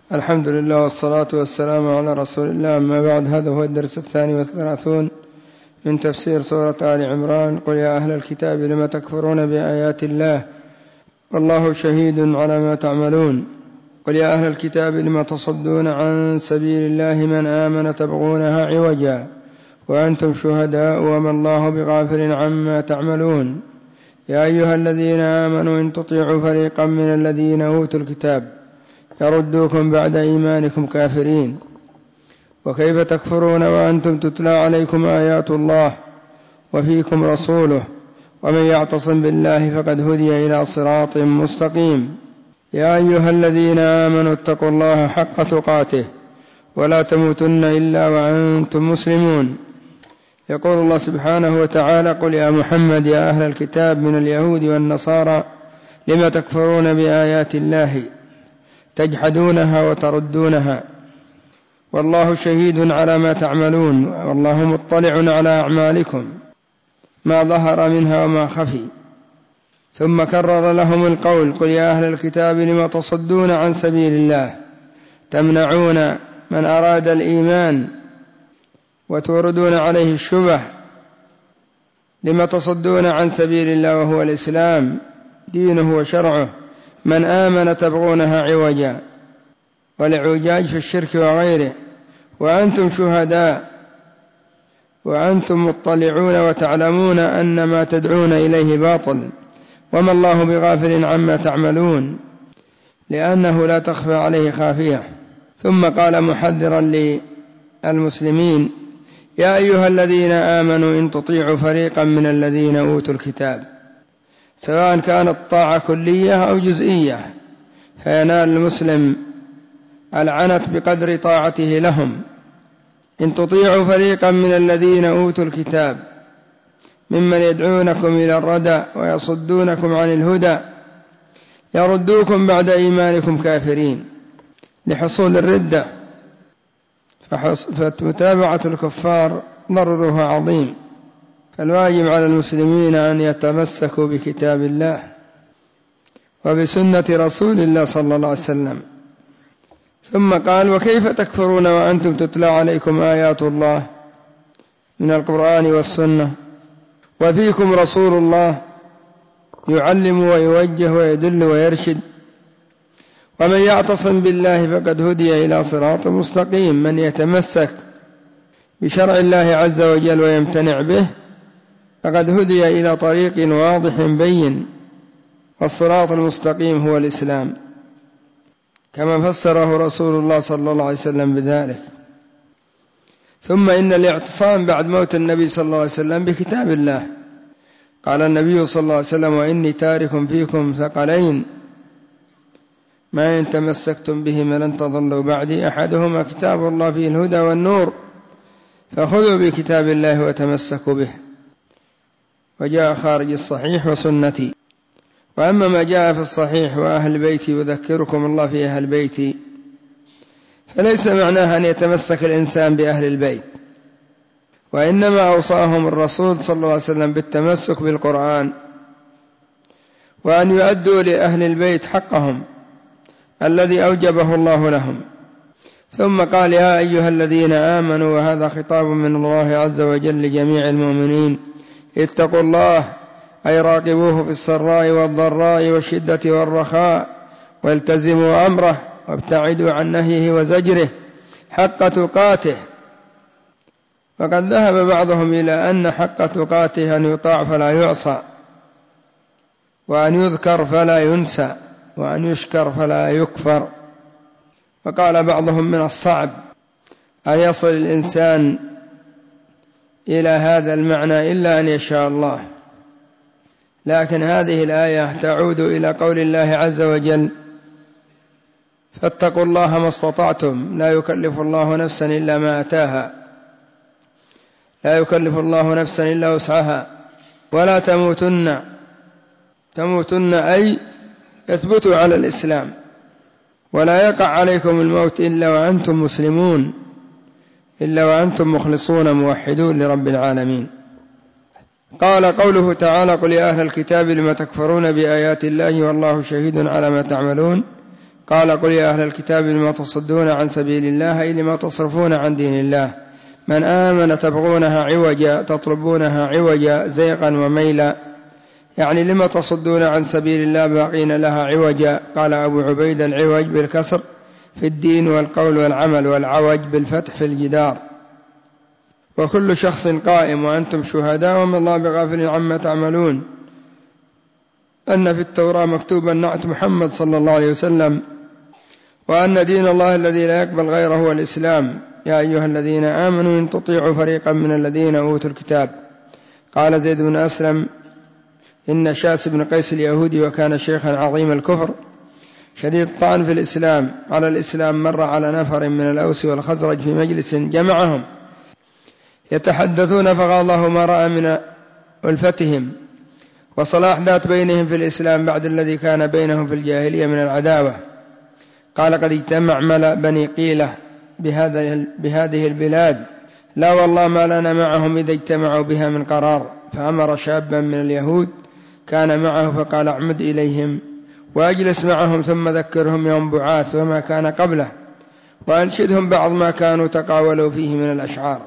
الحمد لله والصلاة والسلام على رسول الله. أما بعد، هذا هو الدرس 32 من تفسير سورة آل عمران. قل يا أهل الكتاب لم تكفرون بآيات الله والله شهيد على ما تعملون. قل يا أهل الكتاب لم تصدون عن سبيل الله من آمن تبغونها عوجا وأنتم شهداء وما الله بغافل عما تعملون. يا أيها الذين آمنوا إن تطيعوا فريقا من الذين أوتوا الكتاب يردوكم بعد إيمانكم كافرين. وكيف تكفرون وأنتم تتلى عليكم آيات الله وفيكم رسوله ومن يعتصم بالله فقد هدي إلى صراط مستقيم. يا أيها الذين آمنوا اتقوا الله حق تقاته ولا تموتن إلا وأنتم مسلمون. يقول الله سبحانه وتعالى: قل يا محمد يا أهل الكتاب من اليهود والنصارى لم تكفرون بآيات الله تجحدونها وتردونها والله شهيد على ما تعملون والله مطلع على أعمالكم ما ظهر منها وما خفي. ثم كرر لهم القول: قل يا أهل الكتاب لم تصدون عن سبيل الله تمنعون من أراد الإيمان وتوردون عليه الشبه. لم تصدون عن سبيل الله وهو الإسلام دينه وشرعه، من آمن تبغونها عوجا، والعوجاج في الشرك وغيره، وأنتم شهداء وأنتم مطلعون وتعلمون أن ما تدعون إليه باطل وما الله بغافل عما تعملون، لأنه لا تخفى عليه خافية. ثم قال محذرا للمسلمين: يا أيها الذين آمنوا إن تطيعوا فريقا من الذين أوتوا الكتاب، سواء كانت طاعة كلية أو جزئية، فينال المسلم العنت بقدر طاعته لهم. إن تطيعوا فريقا من الذين أوتوا الكتاب ممن يدعونكم إلى الردى ويصدونكم عن الهدى يردوكم بعد إيمانكم كافرين، لحصول الردة، فمتابعة الكفار ضررها عظيم. فالواجب على المسلمين أن يتمسكوا بكتاب الله وبسنة رسول الله صلى الله عليه وسلم. ثم قال: وكيف تكفرون وأنتم تتلى عليكم آيات الله من القرآن والسنة وفيكم رسول الله يعلم ويوجه ويدل ويرشد، ومن يعتصم بالله فقد هدي إلى صراط مستقيم. من يتمسك بشرع الله عز وجل ويمتنع به فقد هدي إلى طريق واضح بين، والصراط المستقيم هو الإسلام، كما فسره رسول الله صلى الله عليه وسلم بذلك. ثم إن الاعتصام بعد موت النبي صلى الله عليه وسلم بكتاب الله. قال النبي صلى الله عليه وسلم: وإني تارك فيكم ثقلين ما إن تمسكتم بهما لن تضلوا بعدي، أحدهما كتاب الله فيه الهدى والنور، فخذوا بكتاب الله وتمسكوا به. وجاء خارج الصحيح وسنتي. وأما ما جاء في الصحيح وأهل بيتي يذكركم الله في أهل بيتي، فليس معناها أن يتمسك الإنسان بأهل البيت، وإنما أوصاهم الرسول صلى الله عليه وسلم بالتمسك بالقرآن، وأن يؤدوا لأهل البيت حقهم الذي أوجبه الله لهم. ثم قال: يا أيها الذين آمنوا، وهذا خطاب من الله عز وجل لجميع المؤمنين، اتقوا الله، أي راقبوه في السراء والضراء والشدة والرخاء، والتزموا أمره وابتعدوا عن نهيه وزجره حق تقاته. وقد ذهب بعضهم إلى أن حق تقاته أن يطاع فلا يعصى، وأن يذكر فلا ينسى، وأن يشكر فلا يكفر. وقال بعضهم: من الصعب أن يصل الإنسان إلى هذا المعنى إلا أن يشاء الله. لكن هذه الآية تعود إلى قول الله عز وجل: فاتقوا الله ما استطعتم، لا يكلف الله نفسا إلا ما أتاها، لا يكلف الله نفسا إلا وسعها، ولا تموتن أي اثبتوا على الإسلام، ولا يقع عليكم الموت إلا وأنتم مسلمون، إلا وأنتم مخلصون موحدون لرب العالمين. قال قوله تعالى: قل يا أهل الكتاب لم تكفرون بآيات الله والله شهيد على ما تعملون. قال قل يا أهل الكتاب لما تصدون عن سبيل الله أي لما تصرفون عن دين الله. من آمن تبغونها عوجا تطلبونها عوجا زيغا وميلا، يعني لما تصدون عن سبيل الله باقين لها عوجا. قال أبو عبيد العوج بالكسر في الدين والقول والعمل، والعوج بالفتح في الجدار. وكل شخص قائم وأنتم شهداء وما الله بغافل عما تعملون. أن في التوراة مكتوبا نعت محمد صلى الله عليه وسلم، وأن دين الله الذي لا يقبل غيره هو الإسلام. يا أيها الذين آمنوا إن تطيعوا فريقا من الذين أوتوا الكتاب. قال زيد بن أسلم إن شاس بن قيس اليهودي وكان شيخا عظيم الكفر شديد الطعن في الإسلام على الإسلام مر على نفر من الأوس والخزرج في مجلس جمعهم يتحدثون، فقال الله ما رأى من ألفتهم وصلاح ذات بينهم في الإسلام بعد الذي كان بينهم في الجاهلية من العداوة. قال قد اجتمع ملأ بني قيلة بهذه البلاد، لا والله ما لنا معهم إذا اجتمعوا بها من قرار. فأمر شابا من اليهود كان معه فقال اعمد إليهم وأجلس معهم ثم ذكرهم يوم بعاث وما كان قبله، وأنشدهم بعض ما كانوا تقاولوا فيه من الأشعار.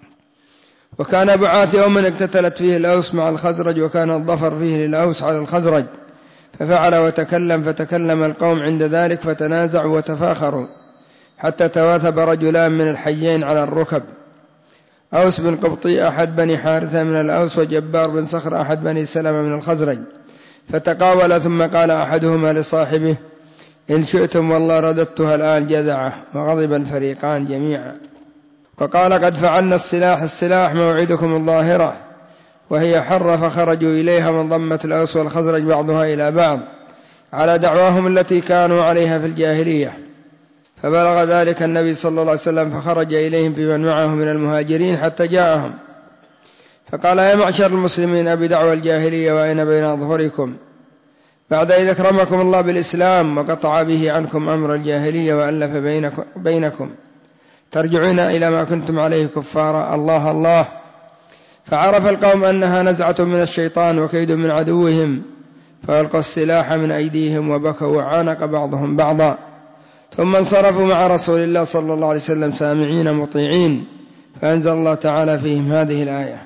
وكان بعاث يوما اقتتلت فيه الأوس مع الخزرج، وكان الظفر فيه للأوس على الخزرج، ففعل وتكلم، فتكلم القوم عند ذلك فتنازعوا وتفاخروا حتى تواثب رجلان من الحيين على الركب، أوس بن قبطي أحد بني حارثة من الأوس، وجبار بن صخر أحد بني سلمة من الخزرج، فتقاول ثم قال أحدهما لصاحبه إن شئتم والله رددتها الآن جذعة، وغضب الفريقان جميعا. وقال قد فعلنا السلاح موعدكم الظاهرة، وهي حر، فخرجوا إليها وانضمت الأوس والخزرج بعضها إلى بعض على دعواهم التي كانوا عليها في الجاهلية. فبلغ ذلك النبي صلى الله عليه وسلم فخرج إليهم في من معه من المهاجرين حتى جاءهم، فقال يا معشر المسلمين أبي دعوى الجاهلية وأين بين أظهركم بعد إذا أكرمكم الله بالإسلام وقطع به عنكم أمر الجاهلية وألف بينكم ترجعون إلى ما كنتم عليه كفارا. الله الله. فعرف القوم أنها نزعة من الشيطان وكيد من عدوهم، فألقوا السلاح من أيديهم وبكوا وعانق بعضهم بعضا، ثم انصرفوا مع رسول الله صلى الله عليه وسلم سامعين مطيعين، فأنزل الله تعالى فيهم هذه الآية.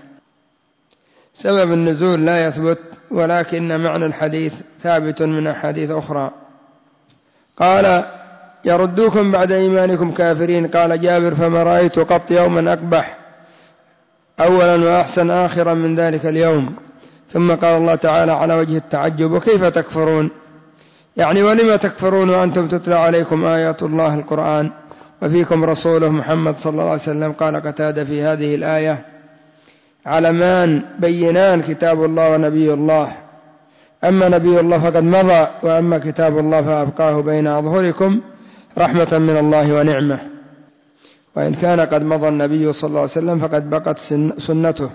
سبب النزول لا يثبت، ولكن معنى الحديث ثابت من أحاديث أخرى. قال يردوكم بعد إيمانكم كافرين. قال جابر فما رأيت قط يوما أقبح أولا وأحسن آخرا من ذلك اليوم. ثم قال الله تعالى على وجه التعجب وكيف تكفرون، يعني ولما تكفرون وأنتم تتلى عليكم آيات الله القرآن وفيكم رسوله محمد صلى الله عليه وسلم. قال قتادة في هذه الآية علمان بينان كتاب الله ونبي الله، أما نبي الله فقد مضى، وأما كتاب الله فأبقاه بين أظهركم رحمة من الله ونعمة. وإن كان قد مضى النبي صلى الله عليه وسلم فقد بقت سنته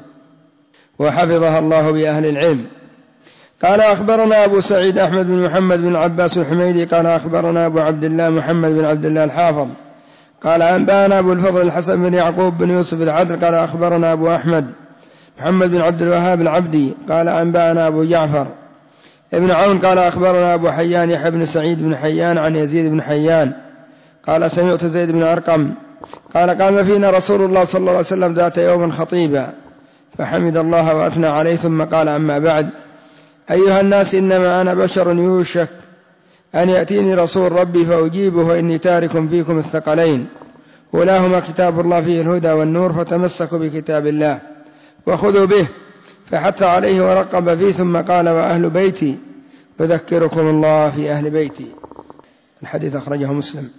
وحفظها الله بأهل العلم. قال أخبرنا أبو سعيد أحمد بن محمد بن عباس الحميدي قال أخبرنا أبو عبد الله محمد بن عبد الله الحافظ قال أنبأنا أبو الفضل الحسن بن يعقوب بن يوسف العدل قال أخبرنا أبو أحمد محمد بن عبد الوهاب العبدي قال أنبأنا أبو جعفر ابن عون قال أخبرنا أبو حيان يحيى بن سعيد بن حيان عن يزيد بن حيان قال سمعت زيد بن أرقم قال قام فينا رسول الله صلى الله عليه وسلم ذات يوم خطيبا فحمد الله وأثنى عليه، ثم قال أما بعد أيها الناس إنما أنا بشر يوشك أن يأتيني رسول ربي فأجيبه، وإني تارك فيكم الثقلين أولاهما كتاب الله فيه الهدى والنور، فتمسكوا بكتاب الله وخذوا به، فحث عليه ورقب فيه، ثم قال وأهل بيتي يذكركم الله في أهل بيتي. الحديث أخرجه مسلم.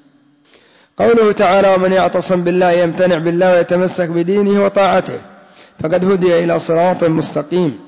قوله تعالى ومن يعتصم بالله يمتنع بالله ويتمسك بدينه وطاعته فقد هدي إلى صراط مستقيم،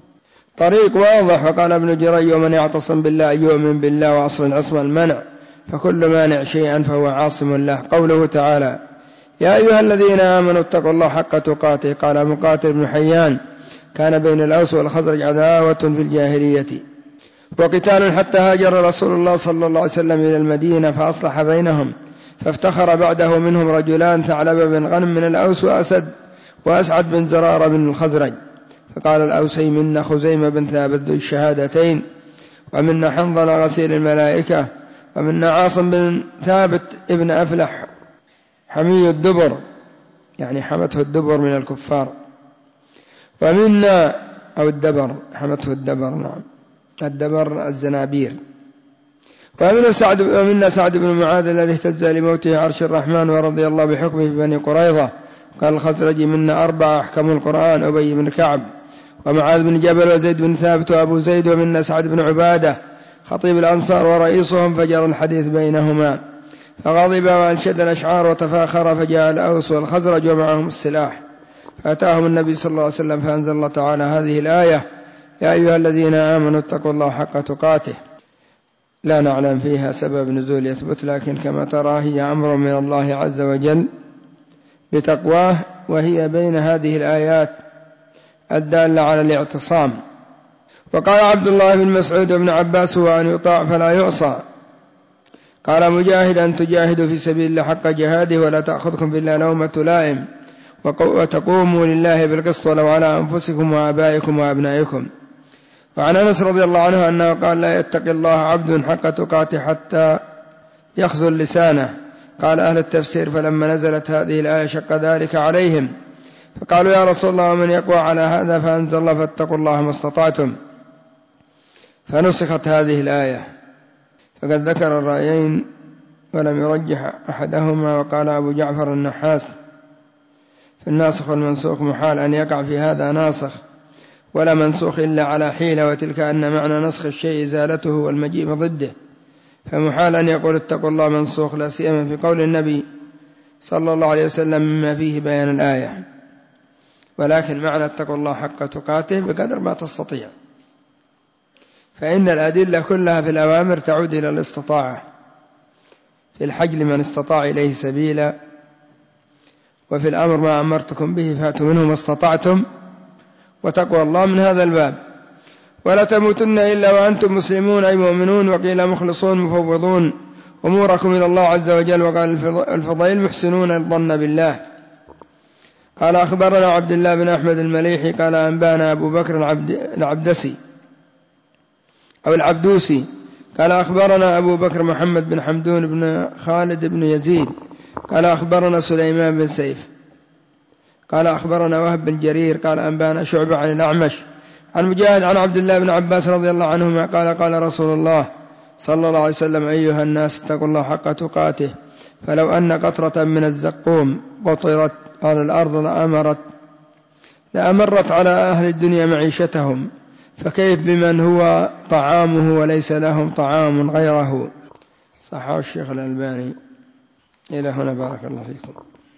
طريق واضح. وقال ابن جري ومن يعتصم بالله يؤمن بالله وأصل العصمة المنع، فكل مانع شيئا فهو عاصم له. قوله تعالى يا أيها الذين آمنوا اتقوا الله حق تقاته. قال مقاتل بن حيان كان بين الأوس والخزرج عداوة في الجاهلية وقتال حتى هاجر رسول الله صلى الله عليه وسلم إلى المدينة فأصلح بينهم، فافتخر بعده منهم رجلان ثعلب بن غنم من الأوس وأسعد بن زرار بن الخزرج، فقال الأوسي منا خزيمة بن ثابت ذو الشهادتين، ومنا حنظل غسيل الملائكة، ومنا عاصم بن ثابت ابن أفلح حمي الدبر، يعني حمته الدبر من الكفار. ومنا أو الدبر، حمته الدبر، نعم الدبر الزنابير. ومنا سعد بن معاذ الذي اهتز لموته عرش الرحمن ورضي الله بحكمه في بني قريظة. قال الخزرجي: منا 4 أحكم القرآن: أبي بن كعب ومعاذ بن جبل وزيد بن ثابت وأبو زيد. ومنا سعد بن عبادة خطيب الأنصار ورئيسهم، فجرى الحديث بينهما، فغضب وأنشد الأشعار وتفاخر، فجاء الأوس والخزرج ومعهم السلاح، فأتاهم النبي صلى الله عليه وسلم، فأنزل الله تعالى هذه الآية: يا أيها الذين آمنوا اتقوا الله حق تقاته. لا نعلم فيها سبب نزول يثبت، لكن كما ترى هي أمر من الله عز وجل بتقواه، وهي بين هذه الآيات الدالة على الاعتصام. وقال عبد الله بن مسعود وابن عباس: هو أن يطاع فلا يعصى. قال مجاهد: أن تجاهدوا في سبيل الله حق جهاده ولا تأخذكم بالله لومة لائم، وتقوموا لله بالقسط ولو على أنفسكم وآبائكم وأبنائكم. وعن أنس رضي الله عنه أنه قال: لا يتقي الله عبد حق تقاته حتى يخذل لسانه. قال أهل التفسير: فلما نزلت هذه الآية شق ذلك عليهم، فقالوا: يا رسول الله، ومن يقوى على هذا؟ فأنزل الله: فاتقوا الله ما استطعتم، فنسخت هذه الآية. فقد ذكر الرأيين ولم يرجح أحدهما. وقال أبو جعفر النحاس: في الناسخ والمنسوخ محال أن يقع في هذا ناسخ ولا منسوخ إلا على حيلة، وتلك أن معنى نسخ الشيء إزالته والمجيء ضده، فمحال أن يقول اتقوا الله منسوخ، لا سيما في قول النبي صلى الله عليه وسلم مما فيه بيان الآية. ولكن معنى اتقوا الله حق تقاته بقدر ما تستطيع، فإن الأدلة كلها في الأوامر تعود إلى الاستطاعة. في الحج لمن استطاع إليه سبيلا، وفي الأمر ما أمرتكم به فأتوا منه ما استطعتم، وتقوى الله من هذا الباب. ولا تموتن إلا وأنتم مسلمون أي مؤمنون، وقيل مخلصون مفوضون أموركم إلى الله عز وجل. وقال الفضيل: محسنون الظن بالله. قال أخبرنا عبد الله بن أحمد المليحي قال أنبانا أبو بكر العبدسي أو العبدوسي قال أخبرنا أبو بكر محمد بن حمدون بن خالد بن يزيد قال أخبرنا سليمان بن سيف قال أخبرنا وهب بن جرير قال أنبانا شعبة عن الأعمش عن مجاهد عن عبد الله بن عباس رضي الله عنهما قال قال رسول الله صلى الله عليه وسلم: أيها الناس اتقوا الله حق تقاته، فلو أن قطرة من الزقوم قطرت على الأرض لأمرت على أهل الدنيا معيشتهم، فكيف بمن هو طعامه وليس لهم طعام غيره. صححه الشيخ الألباني. إلى هنا، بارك الله فيكم.